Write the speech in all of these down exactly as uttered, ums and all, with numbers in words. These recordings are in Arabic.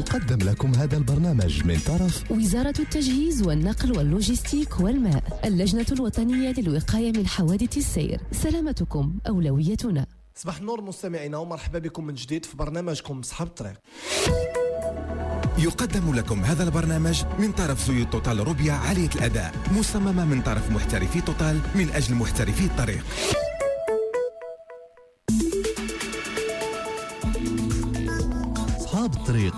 يقدم لكم هذا البرنامج من طرف وزارة التجهيز والنقل واللوجستيك والماء، اللجنة الوطنية للوقاية من حوادث السير. سلامتكم أولويتنا. صباح النور مستمعينا، ومرحبا بكم من جديد في برنامجكم أصحاب الطريق. يقدم لكم هذا البرنامج من طرف زيوت توتال روبيا عالية الأداء، مصممة من طرف محترفي توتال من أجل محترفي الطريق. أصحاب الطريق.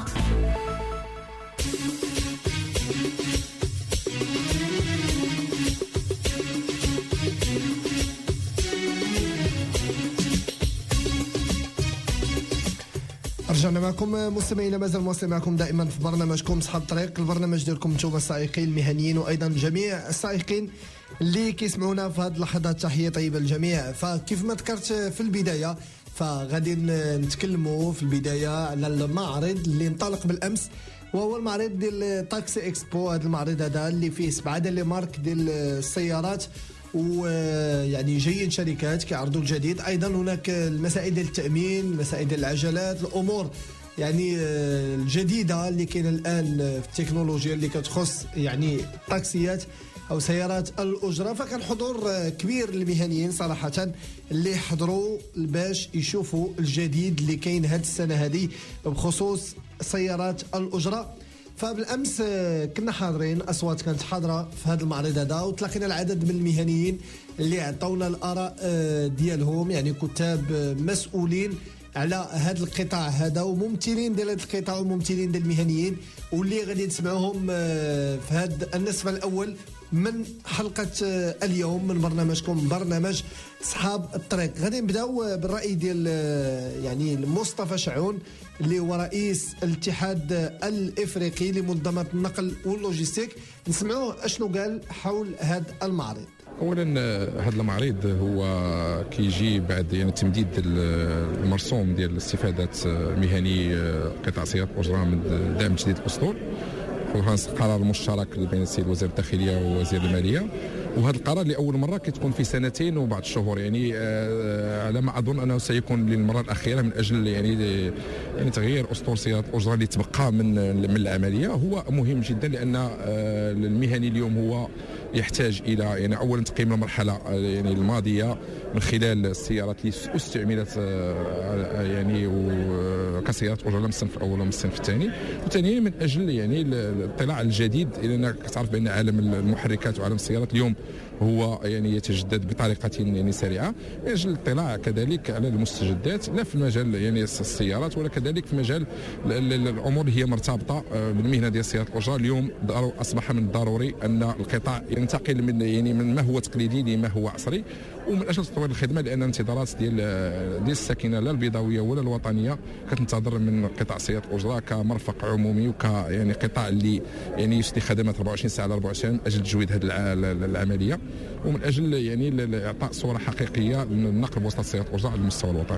رجعنا معكم مستمعينا، مازال مواصل معكم دائما في برنامجكم اصحاب الطريق، البرنامج ديالكم نتوما السائقين المهنيين وايضا جميع السائقين اللي كيسمعونا في هذه اللحظات. تحيه طيبه للجميع. فكيف ما ذكرت في البدايه، فغادي نتكلموا في البدايه على المعرض اللي انطلق بالامس، وهو المعرض ديال تاكسي اكسبو. هذا المعرض هذا اللي فيه سبعه ديال لي مارك ديال السيارات، ويعني جايين شركات كيعرضوا الجديد. ايضا هناك المسائل ديال التامين، المسائل ديال العجلات، الامور يعني الجديده اللي كاينه الان في التكنولوجيا اللي كتخص يعني الطاكسيات او سيارات الاجره. فكان حضور كبير للمهنيين صراحه اللي حضروا باش يشوفوا الجديد اللي كاين هذه السنه هذه بخصوص سيارات الاجره. فبالامس كنا حاضرين، اصوات كانت حاضره في هذا المعرض هذا، وتلاقينا العدد من المهنيين اللي عطاونا الاراء ديالهم، يعني كتاب مسؤولين على هذا القطاع هذا وممثلين ديال هذا القطاع وممثلين ديال المهنيين، واللي غادي نسمعوهم في هذا النصف الاول من حلقه اليوم من برنامجكم برنامج اصحاب الطريق. غادي نبداو بالراي ديال يعني مصطفى شعون اللي هو رئيس الاتحاد الافريقي لمنظمه النقل واللوجستيك. نسمعوه اشنو قال حول هذا المعرض. اولا هذا المعرض هو كيجي بعد يعني تمديد المرسوم ديال استفادات مهني قطاع سيارات الاجره من دعم تجديد الاسطول، قرار مشترك بين السيد وزير الداخليه ووزير الماليه. وهذا القرار لاول مره كتكون في سنتين وبعض الشهور، يعني آه على ما اظن انه سيكون للمره الاخيره من اجل يعني يعني تغيير اسطول سيارات الاجره اللي تبقى من من العمليه. هو مهم جدا لان آه المهني اليوم هو يحتاج الى يعني اولا تقييم المرحله يعني الماضيه من خلال السيارات اللي استعملت آه يعني كسيارات اجره من الصنف الاول ومن الصنف الثاني، وثانيا من اجل يعني الاطلاع الجديد، لانك تعرف بان عالم المحركات وعالم السيارات اليوم هو يعني يتجدد بطريقه يعني سريعه، من اجل الاطلاع كذلك على المستجدات لا في مجال يعني السيارات ولا كذلك في مجال الامور اللي هي مرتبطه بالمهنه ديال السيارات الاجره. اليوم اصبح من الضروري ان القطاع ينتقل من يعني من ما هو تقليدي لما هو عصري، ومن اجل تطوير الخدمه، لان الانتظارات ديال ديال الساكنه لا البيضاويه ولا الوطنيه كتنتظر من قطاع سيارات الاجره كمرفق عمومي وك يعني قطاع اللي يعني يسدي خدمات أربعة وعشرين ساعه على أربعة وعشرين من اجل تجويد هذه العمليه، ومن اجل يعني اعطاء صوره حقيقيه للنقل بوسط السيارات الاجره على المستوى الوطني.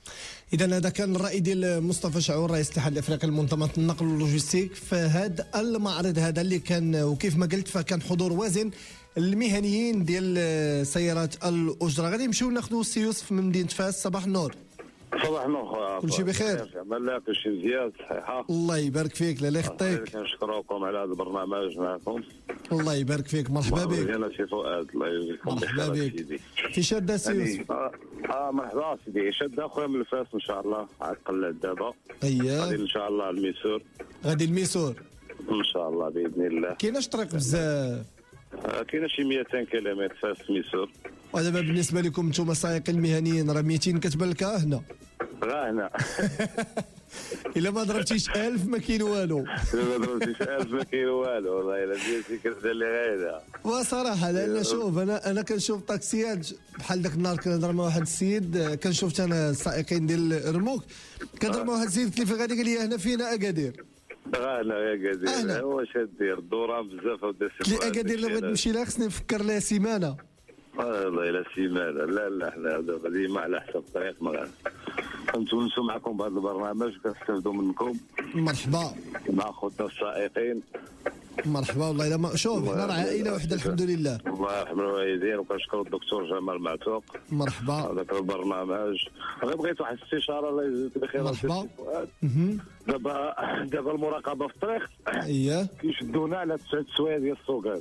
إذا هذا كان الرأي ديال مصطفى شعور رئيس الاتحاد الافريقي لمنظمه النقل واللوجستيك في هذا المعرض هذا اللي كان، وكيف ما قلت فكان حضور وازن المهنيين ديال سيارات الاجره. غادي نمشيو ناخذوا السي يوسف من مدينه فاس. صباح النور. صباح النور خويا. كلشي بخير؟ مالك كلشي مزيان صحيحه؟ الله يبارك فيك. لا يخطيك. كنشكركم على هذا البرنامج معكم. الله يبارك فيك. مرحبا بك. انا سي فؤاد الله يجزيكم بخير. مرحبا بك. في شاده سي يوسف؟ اه, آه مرحبا سيدي. شاده خويا من الفاس ان شاء الله عقل دابا. اييه غادي ان شاء الله الميسور. غادي الميسور ان شاء الله باذن الله. كايناش طريق بزاف؟ آه كاينه شي مئتين كيلومتر فاس ميسور. ودابا بالنسبه لكم نتوما السائقين المهنيين راه مئتين كتبان لك هنا؟ راه هنا. الا ما ضربتيش ألف ما كاين والو. الا ما ضربتيش ألف ما كاين والو والله الا ديالتي كتبدا لي غايده. وصراحه لان شوف انا انا كنشوف طاكسيات بحال ذاك النهار كنهضر مع واحد السيد، كنشوف انا السائقين ديال الرموك كنهضر مع واحد السيد كيف غادي قال لي هنا فينا اكادير. اه لا يا قادر واش دير الدوران بزاف ودير لي اكادير اللي بغيت نمشي لها خصني نفكر لها سيمانه. والله الا سيمانه. لا لا حنا غادي ما على حسب الطريق ما كنتونسوا معكم بهذا البرنامج وكنستافدوا منكم. مرحبا مع خوتنا السائقين. مرحبا والله الا ما شوف حنا راه عائله وحده الحمد لله. الله يرحم الوالدين وكنشكر الدكتور جمال معتوق. مرحبا. هذاك البرنامج انا بغيت واحد الاستشاره الله يجزيك بخير. مرحبا. دابا دابا المراقبه في الطريق اييه كيشدونا على تسعة سوايع ديال السوقان.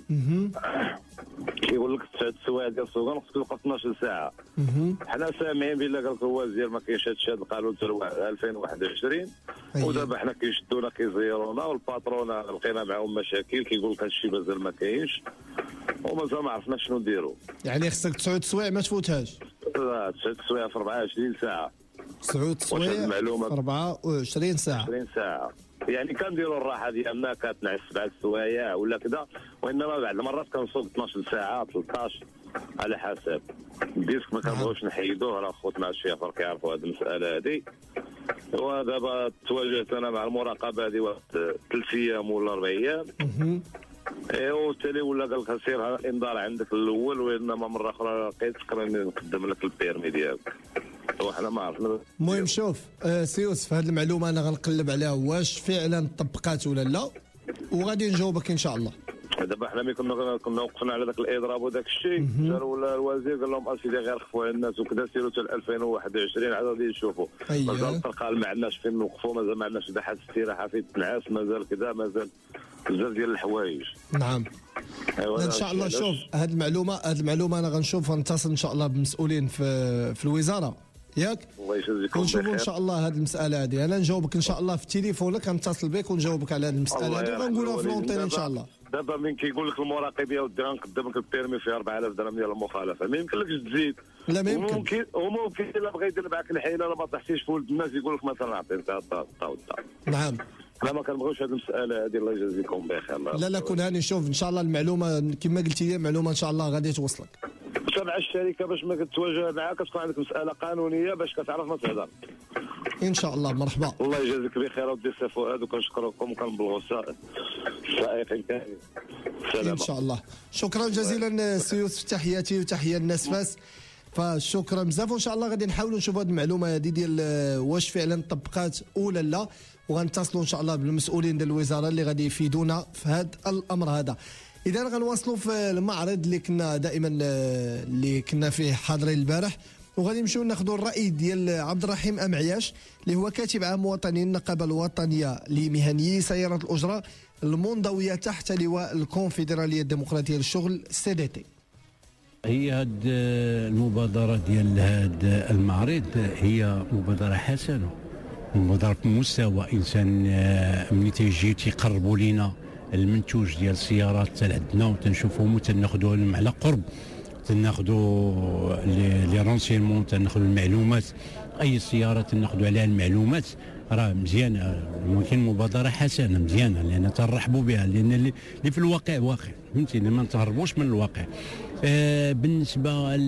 كيقول لك تسعة سوايع ديال السوقان خصك تبقى اثناش ساعه. حنا سامعين بلا قال لك الوزير ما كاينش هادشي، هذا القانون حتى ألفين وواحد وعشرين. ودابا حنا كيشدونا كيزيرونا، والباترون لقينا معاهم مشاكل، كيقول لك هادشي مازال ما كاينش ومازال ما عرفناش شنو نديروا. يعني خصك تسعود سوايع ما تفوتهاش. تسعة سوايع في أربعة وعشرين ساعه. تسعود سوايع في أربعة وعشرين ساعه. عشرين ساعه. يعني كنديروا الراحه ديالنا كتنعس سبعة سوايع ولا كذا، وانما بعض المرات كنصوب اثناش ساعه ثلاثطاش على حسب. الديسك ما كنبغيوش نحيدوه، راه خوتنا الشيفر كيعرفوا هذه المساله هذه. ودابا تواجهت انا مع المراقبه هذه واحد ثلاث ايام ولا اربع ايام. ايوا التالي ولا قال لك سير الانذار عندك الاول، وانما مره اخرى لقيتك راني نقدم لك البيرمي ديالك. وحنا ما عرفنا. المهم شوف آه سي يوسف، هذه المعلومه انا غنقلب عليها واش فعلا طبقات ولا لا، وغادي نجاوبك ان شاء الله. دابا حنا ملي كنا كنا وقفنا على ذاك الاضراب وذاك الشيء، جا ولا الوزير قال لهم اسيدي غير خفوا على الناس وكذا، سيروا حتى ألفين وواحد وعشرين عاد غادي نشوفوا. مازال الطرقه ما عندناش فين نوقفوا، مازال ما عندناش مساحه استراحه فين تنعس، مازال كذا، مازال بزاف ديال الحوايج. نعم. أيوة ان شاء الله. شوف هذه المعلومه هذه المعلومه انا غنشوف نتصل ان شاء الله بالمسؤولين في في الوزاره ياك، الله يجزيكم ونشوفوا ان شاء الله هذه المساله هذه. انا نجاوبك ان شاء الله في تليفونك، غنتصل بك ونجاوبك على هذه المساله هذه وغنقولها في لونتين ان شاء الله. دابا من كيقول لك المراقب يا ودي غنقدم لك البيرمي فيه أربعة آلاف درهم ديال المخالفه، ما يمكنلكش تزيد. لا ما يمكن. وممكن وممكن الا بغى يدير معك الحيله ما طحتيش في ولد الناس يقول لك مثلا عطيني الطاو الطاو. نعم. لا ما كنبغيوش هذه المساله هذه، الله يجازيكم بخير. لا لا كون هاني، شوف ان شاء الله المعلومه كما قلتي لي معلومه ان شاء الله غادي توصلك. تبع الشركه باش ما كتواجه معاك كتكون عندك مساله قانونيه باش كتعرف ما تهضر. ان شاء الله. مرحبا. الله يجازيك بخير ودي السي فؤاد، وكنشكركم وكنبلغوا السائقين كاملين. سلام ان شاء الله. شكرا جزيلا سي يوسف، تحياتي وتحيه الناس فاس. فشكرا بزاف، وان شاء الله غادي نحاولوا نشوفوا هذه المعلومه هذه ديال واش فعلا طبقات ولا لا، وغنتصلوا ان شاء الله بالمسؤولين ديال الوزاره اللي غادي يفيدونا في هذا الامر هذا. اذا غنواصلوا في المعرض اللي كنا دائما اللي كنا فيه حاضرين البارح، وغادي نمشيو ناخذوا الراي ديال عبد الرحيم أمعياش اللي هو كاتب عام وطني النقابه الوطنيه لمهنيي سيارات الاجره المنضويه تحت لواء الكونفدراليه الديمقراطيه للشغل سي دي تي. هي هاد المبادره ديال هاد المعرض هي مبادره حسنه، مبادره بمستوى انسان ملي تيجي تيقربوا لينا المنتوج ديال السيارات حتى لعندنا وتنشوفوهم وتناخذوهم على قرب، تناخذوا لي رونسيمون، تناخذوا المعلومات، اي سياره تناخذوا عليها المعلومات، راه مزيانه. ممكن مبادره حسنه مزيانه لان تنرحبوا بها، لان اللي في الواقع واقع، فهمتيني، ما نتهربوش من الواقع. آه بالنسبه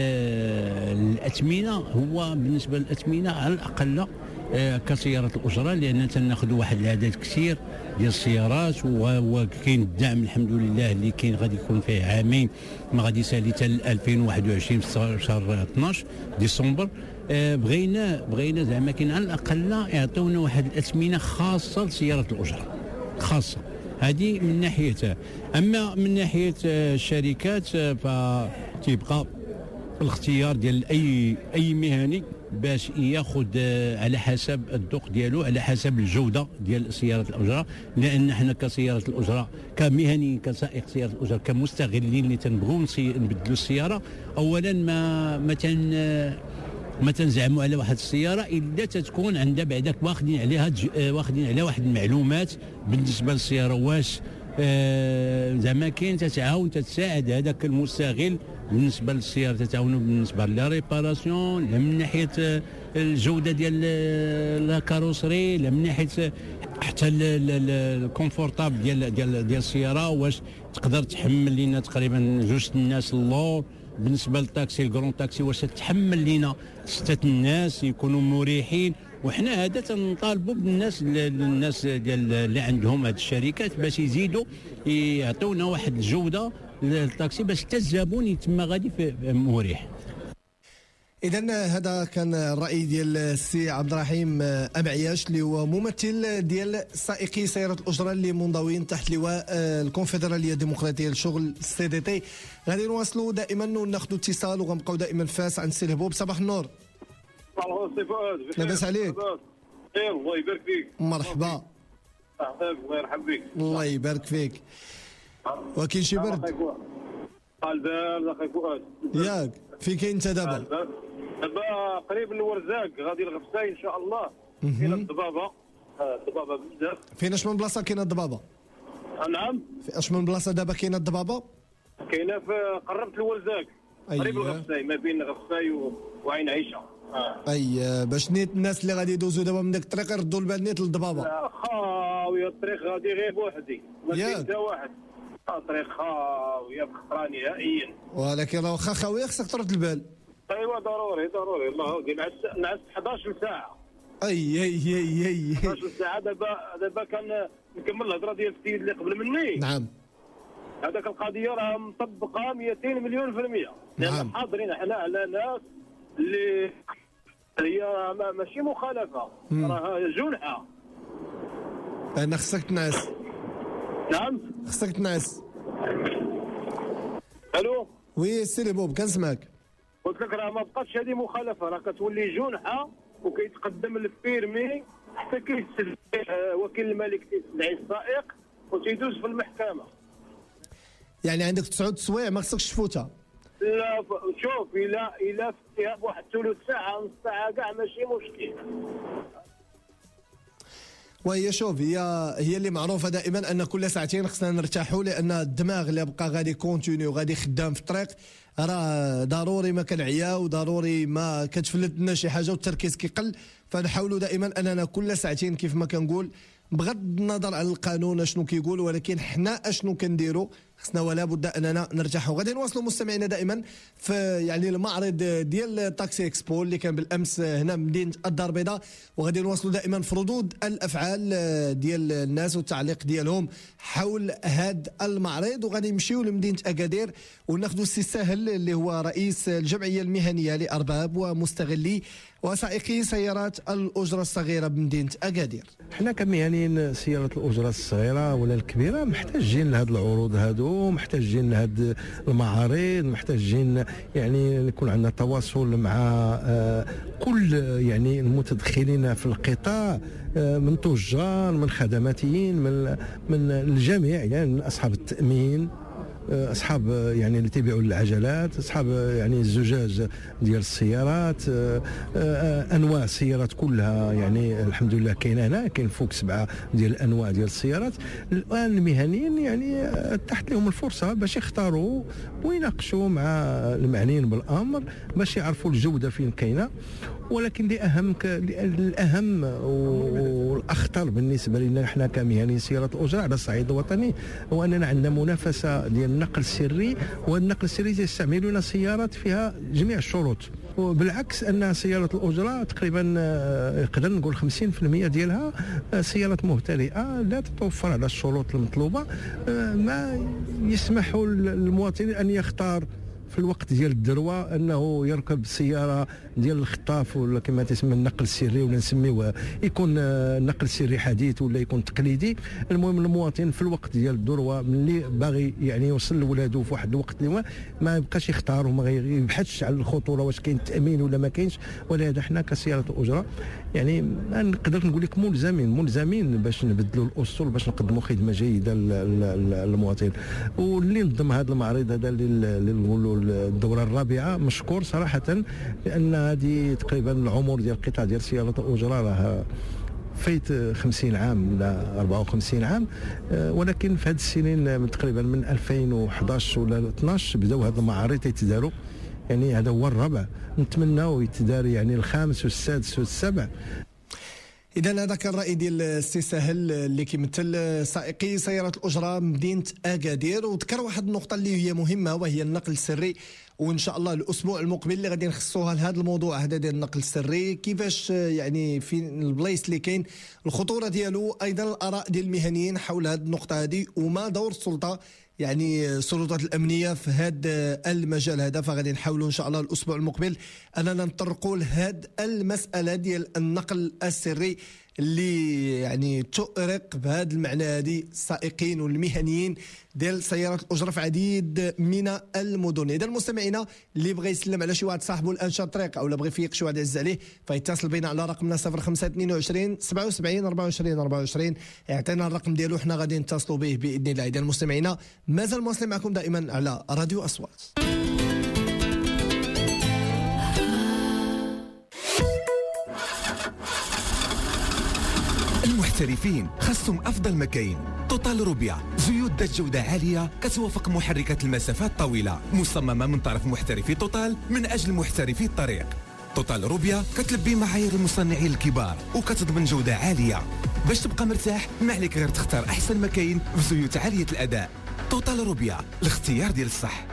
للاثمنه، هو بالنسبه للاثمنه على الاقل آه كسياره الاجره، لان تناخذوا واحد العدد كثير ديال السيارات، وكاين الدعم الحمد لله اللي كاين غادي يكون فيه عامين، ما غادي يسالي حتى ألفين وواحد وعشرين في شهر اثناش ديسمبر. آه بغينا بغينا زعما كاين على الاقل يعطيونا واحد الاثمنه خاصه لسياره الاجره خاصه، هذه من ناحيتها. اما من ناحيه الشركات فتيبقى الاختيار ديال اي اي مهني باش ياخذ على حسب الذوق ديالو، على حسب الجوده ديال سياره الاجره، لان حنا كسياره الاجره كمهنيين كسائق سياره الاجره كمستغلين اللي تنبغوا نبدلوا السياره، اولا ما ما تن ما تنزعموا على واحد السياره الا تتكون عندها بعدك واخدين عليها واخدين عليها واحد المعلومات بالنسبه للسياره، واش آه زعما كاين تتعاون تتساعد هذاك المستغل بالنسبه للسياره، تتعاونوا بالنسبه لا ريباراسيون، لا من ناحيه الجوده ديال لا كاروسري، لا من ناحيه حتى الكونفورتابل ديال ديال ديال السياره، واش تقدر تحمل لنا تقريبا جوج الناس اللور. بالنسبه للطاكسي الكرون تاكسي واش تحمل لنا سته الناس يكونوا مريحين، وحنا هذا تنطالبوا بالناس الناس ديال اللي عندهم هذه الشركات باش يزيدوا يعطيونا واحد الجوده للطاكسي باش حتى الزبون يتم غادي مريح. اذا هذا كان الراي ديال السي عبد الرحيم أمعياش اللي هو ممثل ديال سائقي سيارات الاجره اللي منضوين تحت لواء الكونفدراليه الديمقراطيه للشغل سي دي تي. غادي نواصلوا دائما وناخذوا اتصال وغنبقاو دائما فاس عند السي الهبوب. صباح النور. الله سي فؤاد. لاباس عليك؟ خير الله يبارك فيك. مرحبا. الله يرحم بك. الله يبارك فيك. وكاين شي برد؟ البال اخي فؤاد. ياك فين كاين انت دابا؟ دابا قريب الورزاق غادي الغفساي ان شاء الله. كاين الضبابه الضبابه بزاف. فين اش من بلاصه كاينه الضبابه؟ نعم. في اش من بلاصه دابا كاينه الضبابه؟ كاينه في قربت الورزاق قريب الغفساي ما بين الغفساي وعين عيشه. آه. اي باش نيت الناس اللي غادي يدوزوا دابا من داك الطريق يردوا البال نيت للضبابه. لا خاويه الطريق غادي غير بوحدي ما كاين حتى واحد. الطريق خاويه بخطره نهائيا. ولكن واخا خاويه خصك ترد البال. ايوا ضروري ضروري الله ودي نعس نعس احد عشر ساعه. اي اي اي اي احد عشر ساعه. دابا دابا كان نكمل الهضره ديال السيد اللي قبل مني. نعم. هذاك القضيه راه مطبقه مئتين مليون في المئة. لان حاضرين حنا على ناس اللي هي ماشي مخالفه راه جنحه. انا خصك تنعس. نعم خصك تنعس. الو وي سيري بوب كنسمعك. قلت لك راه ما بقاتش هذه مخالفه راه كتولي جنحه وكيتقدم البيرمي حتى كيستدعي وكيل الملك تيستدعي السائق وتيدوز في المحكمه. يعني عندك تسعود سوايع ما خصكش تفوتها. لا شوف الى الى فيها بواحد ثلث ساعه نص ساعه كاع ماشي مشكل. وهي شوف هي هي اللي معروفه دائما ان كل ساعتين خصنا نرتاحوا لان الدماغ اللي بقى غادي كونتينيو غادي خدام في الطريق راه ضروري ما كنعيا وضروري ما كتفلت لنا شي حاجه والتركيز كيقل. فنحاولوا دائما اننا كل ساعتين كيف ما كنقول بغض النظر عن القانون اشنو كيقول ولكن حنا اشنو كنديروا خصنا ولا بد اننا نرتاحوا. غادي نواصلوا مستمعينا دائما في يعني المعرض ديال تاكسي اكسبو اللي كان بالامس هنا مدينه الدار البيضاء وغادي نواصلوا دائما في ردود الافعال ديال الناس والتعليق ديالهم حول هذا المعرض. وغادي نمشيو لمدينه اكادير وناخذوا السي ساهل اللي هو رئيس الجمعيه المهنيه لارباب ومستغلي وسائقي سيارات الاجره الصغيره بمدينه اكادير. حنا كمهنيين سيارات الاجره الصغيره ولا الكبيره محتاجين لهاد العروض هادو، محتاجين لهاد المعارض، محتاجين يعني يكون عندنا تواصل مع آه كل يعني المتدخلين في القطاع آه من تجار من خدماتيين من من الجميع يعني من اصحاب التامين اصحاب يعني اللي تيبيعوا العجلات اصحاب يعني الزجاج ديال السيارات انواع السيارات كلها يعني الحمد لله كاينه هنا كاين فوق سبعه ديال الانواع ديال السيارات. الان المهنيين يعني تحت لهم الفرصه باش يختاروا ويناقشوا مع المعنيين بالامر باش يعرفوا الجوده فين كاينه. ولكن الاهم الاهم والاخطر بالنسبه لنا احنا كمهنيين سيارات الاجره على الصعيد الوطني هو اننا عندنا منافسه ديال النقل السري، والنقل السري يستعملون سيارات فيها جميع الشروط. وبالعكس ان سيارات الاجره تقريبا نقدر نقول خمسين بالمئة ديالها سيارات مهترئه لا تتوفر على الشروط المطلوبه، ما يسمح للمواطن ان يختار في الوقت ديال الذروه انه يركب سياره ديال الخطاف ولا كما تسمى النقل السري ولا نسميوه يكون نقل سري حديث ولا يكون تقليدي. المهم المواطن في الوقت ديال الذروه ملي باغي يعني يوصل لولادو في واحد الوقت اللي ما يبقاش يختار وما يبحثش على الخطوره واش كاين تامين ولا ما كاينش. ولهذا حنا كسياره الاجره يعني نقدر نقول لك ملزمين ملزمين باش نبدلوا الاسطول باش نقدموا خدمه جيده للمواطن. واللي نظم هذا المعرض هذا اللي نقولوا الدوره الرابعه مشكور صراحه لان هذه تقريبا العمر ديال القطاع ديال سيارات الاجره راه فايت خمسين عام ولا أربعة وخمسين عام. ولكن في هذه السنين من تقريبا من ألفين وأحد عشر ولا اثناش بداو هذه المعارض يتداروا يعني هذا هو الرابع نتمناو يتدار يعني الخامس والسادس والسابع. اذا هذا كان الراي ديال السي ساهل اللي كيمثل سائقي سيارات الاجره مدينه اكادير. وذكر واحد النقطه اللي هي مهمه وهي النقل السري، وان شاء الله الاسبوع المقبل اللي غادي نخصوها لهذا الموضوع هذا ديال النقل السري كيفاش يعني في البلايص اللي كاين الخطوره ديالو، ايضا الاراء ديال المهنيين حول هذه النقطه هذه وما دور السلطه يعني السلطات الامنيه في هذا المجال هذا. فغادي نحاولوا ان شاء الله الاسبوع المقبل اننا نطرقوا لهذه المساله ديال النقل السري اللي يعني تؤرق بهذا المعنى هذه السائقين والمهنيين ديال سيارات الاجره في عديد من المدن. اذا المستمعين اللي بغى يسلم على شي واحد صاحبه الانشاء الطريق او بغى يفيق شي واحد يعز عليه فيتصل بينا على رقمنا صفر خمسة اثنين وعشرين سبعة وسبعين أربعة وعشرين أربعة وعشرين. يعطينا الرقم ديالو حنا غادي نتصلوا به باذن الله. اذا المستمعين مازال مواصلين معكم دائما على راديو اصوات. المحترفين خصهم أفضل مكاين. توتال روبيا زيوت ذات جودة عالية كتوافق محركات المسافات الطويلة، مصممة من طرف محترفي توتال من أجل محترفي الطريق. توتال روبيا كتلبي معايير المصنعين الكبار وكتضمن جودة عالية. باش تبقى مرتاح ما عليك غير تختار أحسن مكاين بزيوت عالية الأداء. توتال روبيا الاختيار ديال الصح.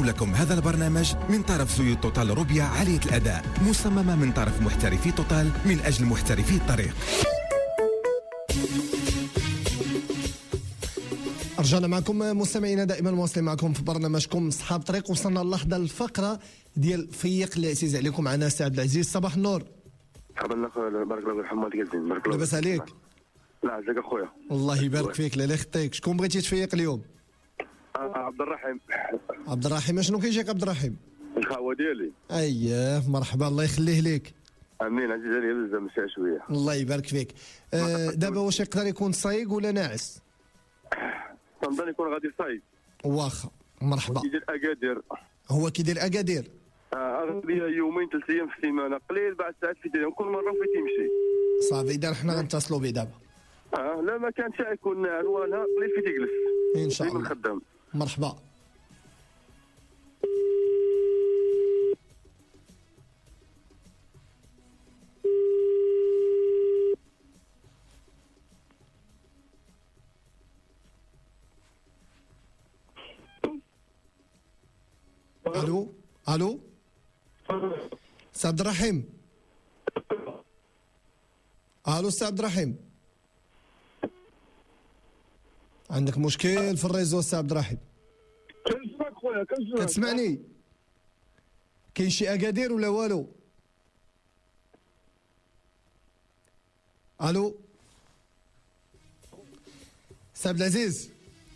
لكم هذا البرنامج من طرف زيوت توتال روبيا عالية الأداء، مصممة من طرف محترفي توتال من أجل محترفي الطريق. رجعنا معكم مستمعينا، دائما مواصلين معكم في برنامجكم صحاب طريق. وصلنا اللحظه الفقره ديال فيق اللي عزيز عليكم معنا السي عبد العزيز. صباح النور. مرحبا اخويا، بارك الله فيك محمد قلتين. بارك الله لاباس عليك؟ لا عزيك اخويا. الله يبارك فيك. لا لا خطيك. شكون بغيتي تفيق اليوم؟ آه عبد الرحيم. عبد الرحيم، شنو كيجيك عبد الرحيم؟ الخاوه ديالي. اييه مرحبا، الله يخليه ليك. امين. عزيز عليا بزاف مساء شويه. الله يبارك فيك. آه دابا واش يقدر يكون صايق ولا ناعس؟ تنظن يكون غادي صايب. واخا مرحبا. كيدير اكادير. هو كيدير اكادير. اه غادي يومين ثلاث ايام في السيمانه، قليل بعد ساعات في اليوم، كل مره فين تيمشي. صافي اذا حنا غنتصلوا به دابا. اه لا ما كانش يكون هو نهار قليل فين تيجلس. ان شاء الله. ديما خدام. مرحبا. الو الو سي عبد الرحيم. الو سي عبد الرحيم، عندك مشكل في الريزو سي عبد الرحيم؟ كنسمعك خويا كنسمعك. كتسمعني؟ كاين شي اكادير ولا والو؟ الو سي عبد العزيز؟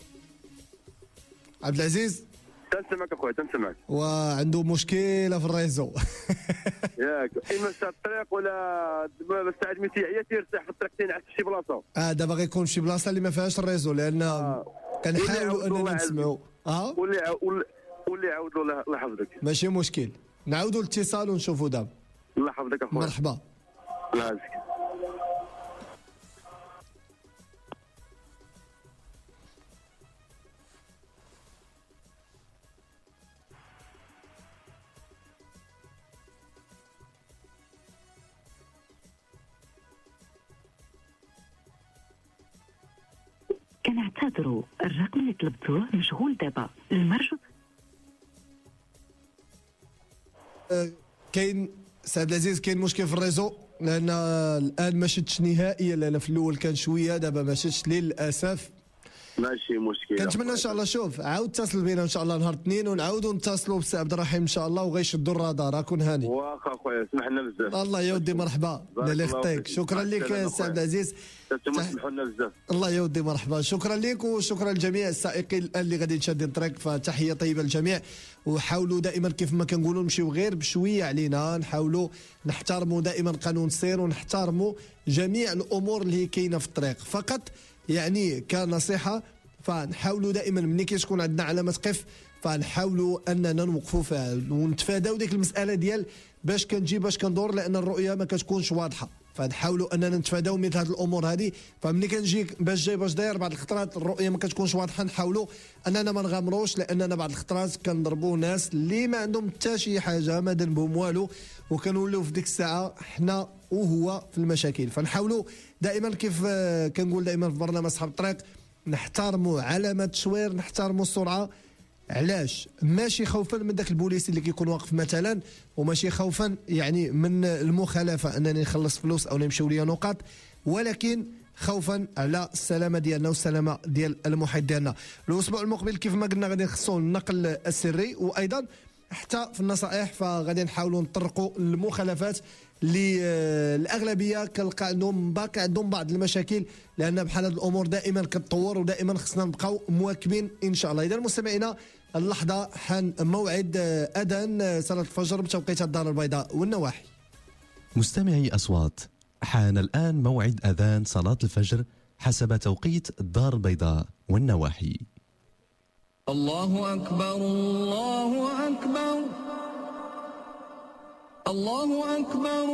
عبد العزيز تنسمعك اخويا تنسمعك. وعنده مشكله في الريزو. ياك اما في الطريق ولا ساعات ملي تيعيا تيرتاح في الطريق تينعس في شي بلاصه. اه دابا غيكون في شي بلاصه اللي ما فيهاش الريزو، لان آه. كنحاولوا اننا نسمعوا. اه واللي واللي يعاود له الله يحفظك. ماشي مشكل، نعاودوا الاتصال ونشوفوا دابا. الله يحفظك اخويا. مرحبا. الله يعزك. كنعتذروا الرقم اللي طلبتوه مشغول دابا، المرجو. أه كاين سعد العزيز، كاين مشكل في الريزو، لان الان ما شدتش نهائيا، لان في الاول كان شويه، دابا ما شدتش للاسف. ماشي مشكل. كنتمنى ان شاء الله، شوف عاود اتصل بينا ان شاء الله نهار الاثنين ونعاودوا نتصلوا بسي عبد الرحيم ان شاء الله، وغيشدوا الرادار. كون هاني. واخا خويا اسمح لنا بزاف. الله يا ودي مرحبا. لا يخطيك. شكرا لك سي عبد العزيز. تسمحوا لنا بزاف. الله يا ودي مرحبا. شكرا لك وشكرا لجميع السائقين اللي غادي شادين الطريق، فتحيه طيبه للجميع. وحاولوا دائما كيف ما كنقولوا نمشيو غير بشويه علينا، نحاولوا نحترموا دائما قانون السير ونحترموا جميع الامور اللي كاينه في الطريق. فقط يعني كنصيحه، فنحاولوا دائما ملي كتكون عندنا علامه قف فنحاولوا اننا نوقفوا فيها ونتفاداو ديك المساله ديال باش كنجي باش كندور، لان الرؤيه ما كتكونش واضحه. فنحاولوا اننا نتفاداو مثل هذه الامور هذه. فملي كنجي باش جاي باش داير، بعض الخطرات الرؤيه ما كتكونش واضحه، نحاولوا اننا ما نغامروش، لاننا بعض الخطرات كنضربوا ناس اللي ما عندهم حتى شي حاجه، ما ذنبهم والو، وكنولوا في ديك الساعه حنا وهو في المشاكل. فنحاولوا دائما كيف كنقول دائما في برنامج اصحاب الطريق، نحترموا علامات التشوير، نحترموا السرعه. علاش؟ ماشي خوفا من ذاك البوليسي اللي كيكون واقف مثلا، وماشي خوفا يعني من المخالفه انني نخلص فلوس او نمشيو ليا نقاط، ولكن خوفا على السلامه ديالنا والسلامه ديال المحيط ديالنا. الاسبوع المقبل كيف ما قلنا غادي نخصو النقل السري، وايضا حتى في النصائح فغادي نحاولوا نطرقوا المخالفات اللي الاغلبيه كنلقى عندهم باقي عندهم بعض المشاكل، لان بحال هذه الامور دائما كتطور، ودائما خصنا نبقاو مواكبين ان شاء الله. اذا مستمعينا اللحظه حان موعد اذان صلاه الفجر بتوقيت الدار البيضاء والنواحي. مستمعي اصوات، حان الان موعد اذان صلاه الفجر حسب توقيت الدار البيضاء والنواحي. الله أكبر الله أكبر الله أكبر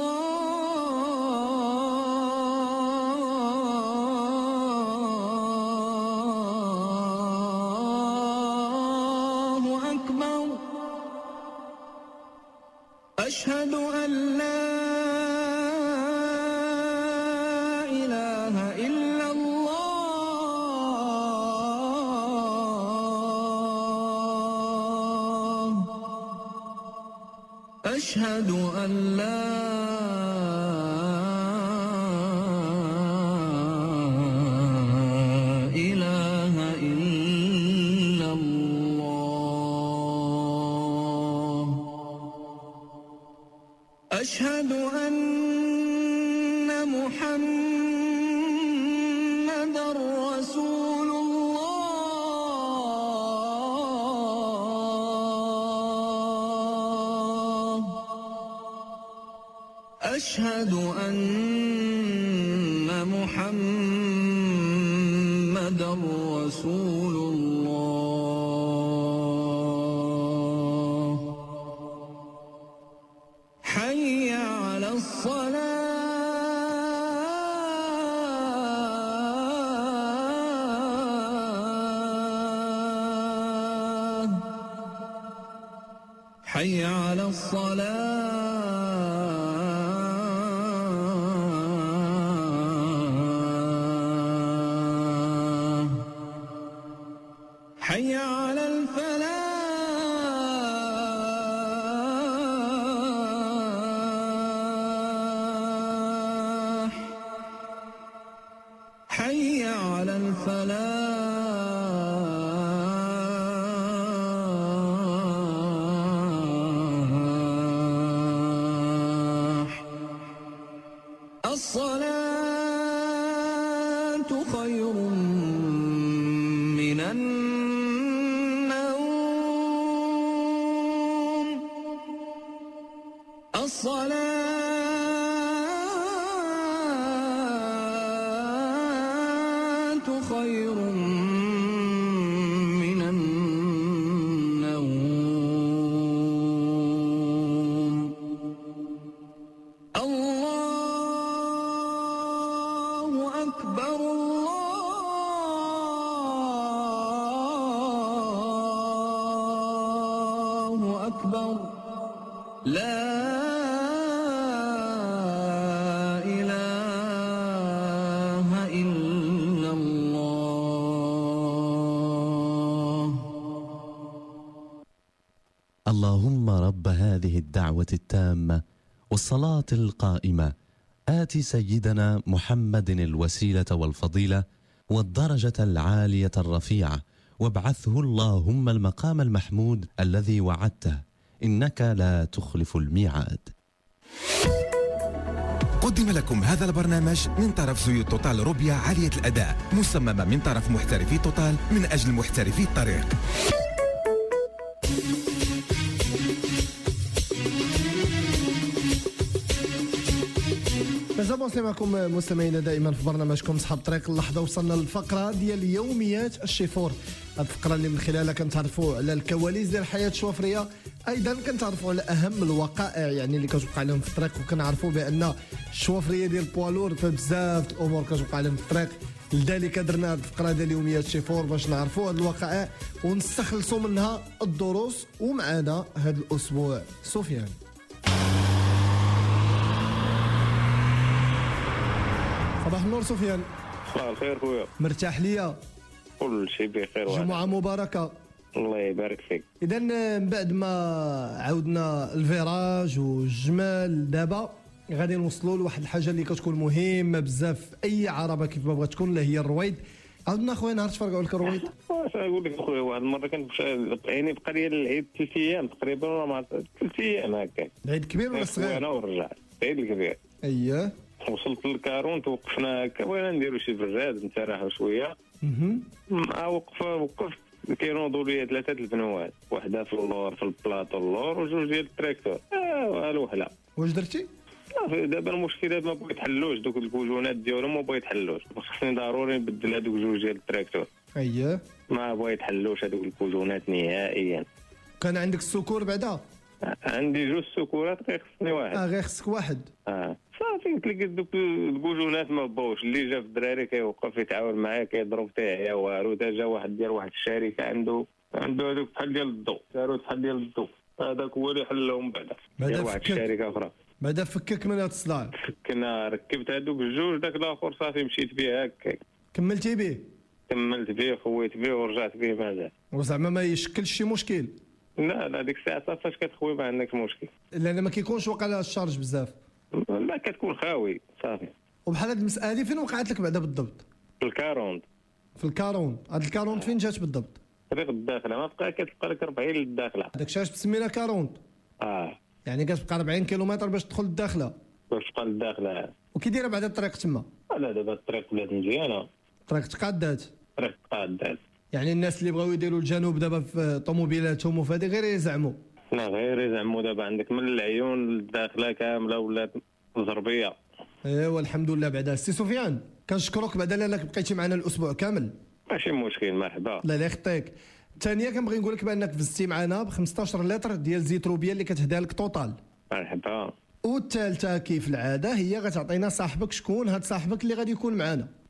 الله أكبر أشهد أن لا إله إلا الله أشهد أن لا إله إلا الله أشهد أن محمدا رسول الله أشهد أن محمدا رسول الله حي على الصلاة حي على الصلاة حي على الفلاح حي على الفلاح الصلاة خير من النوم الصلاة خير من النوم الله أكبر الله أكبر لا إله إلا الله اللهم رب هذه الدعوة التامة والصلاة القائمة آت سيدنا محمد الوسيلة والفضيلة والدرجة العالية الرفيعة وابعثه اللهم المقام المحمود الذي وعدته إنك لا تخلف الميعاد. قدم لكم هذا البرنامج من طرف زيوت توتال روبيا عالية الأداء، مصممة من طرف محترفي توتال من أجل محترفي الطريق. مرحبا معكم مستمعينا دائما في برنامجكم صحاب الطريق. اللحظه وصلنا للفقره ديال يوميات الشيفور، الفقره اللي من خلالها كنتعرفوا على الكواليس ديال الحياه الشوفريه، ايضا كنتعرفوا على اهم الوقائع يعني اللي كتوقع لهم في الطريق، وكنعرفوا بان الشوفريه ديال البوالور فيها بزاف الامور كتوقع لهم في الطريق. لذلك درنا هذه الفقره ديال يوميات الشيفور باش نعرفوا هذه الوقائع ونستخلصوا منها الدروس. ومعنا هذا الاسبوع سفيان. صباح النور سفيان. صباح الخير خويا. مرتاح ليا؟ كل شيء بخير. جمعة مباركة. الله يبارك فيك. إذا من بعد ما عاودنا الفيراج والجمال دابا غادي نوصلوا لواحد الحاجة اللي كتكون مهمة بزاف في أي عربة كيف ما بغات تكون، اللي هي الرويض. عاودنا خويا نهار تفرقعوا لك الرويض. واش نقول لك خويا، واحد المرة كنت يعني بقى لي العيد ثلاث أيام تقريبا ولا ما ثلاث أيام هكا. العيد كبير ولا صغير؟ أنا ورجعت العيد الكبير. أييه. وصلت للكارون توقفنا هكا بغينا نديرو شي براد نتراحوا شويه. اها وقف وقفت كينوضوا لي ثلاثه البنوات، وحده في اللور في البلاطو اللور وجوج ديال التراكتور. اه والو وحله. واش درتي؟ دابا المشكلات ما بغيت حلوش، دوك الكوجونات ديالهم ما بغيت حلوش، خصني ضروري نبدل هذوك جوج ديال التراكتور. اييه. ما بغيت حلوش هذوك الكوجونات نهائيا. كان عندك السكور بعدا؟ عندي جوج سكورات غير خصني واحد. اه غير خصك واحد. اه صافي تلقيت دوك الكوجونات ما باوش، اللي جا في الدراري كيوقف يتعاون معايا كيضرب فيه يا والو. تا جا واحد ديال واحد الشركه عنده عنده هذوك بحال ديال الضو، داروا بحال ديال الضو، هذاك هو اللي حلهم بعدا ديال واحد الشركه اخرى. بعدا فكك من هذا الصداع. فكنا ركبت هذوك الجوج، داك الاخر صافي مشيت به هكاك. كملتي به؟ كملت به خويت به ورجعت به مازال. وزعما ما يشكلش شي مشكل؟ لا لا ديك الساعه صافي فاش كتخوي ما عندكش مشكل. لان ما كيكونش واقع لها الشارج بزاف. لا كتكون خاوي صافي. وبحال هاد المساله هادي فين وقعت لك بعدا بالضبط؟ في الكاروند. في الكاروند. هاد الكاروند فين جات بالضبط؟ طريق الداخله ما بقى كتبقى لك أربعين للداخله. داك الشيء علاش سمينا كاروند. اه يعني كتبقى أربعين كيلومتر باش تدخل الداخله. باش تبقى للداخله. وكي دايره بعدا الطريق تما؟ لا دابا الطريق ولات مزيانه. طريق تقادات. طريق تقادات. يعني الناس اللي بغاو يديروا الجنوب دابا في طوموبيلاتهم وفهادي غير يزعموا. لا غير يزعموا دابا عندك من العيون للداخله كامله ولات زربيه. ايوا الحمد لله. بعدا سي سفيان كنشكرك بعدا لانك بقيتي معنا الاسبوع كامل. ماشي مشكل مرحبا. لا لا يخطيك. الثانيه كنبغي نقول لك بانك فزتي معنا ب خمسطاش لتر ديال زيت روبيا اللي كتهديها لك توتال. مرحبا. والثالثه كيف العاده هي غتعطينا صاحبك. شكون هاد صاحبك اللي غادي يكون معنا؟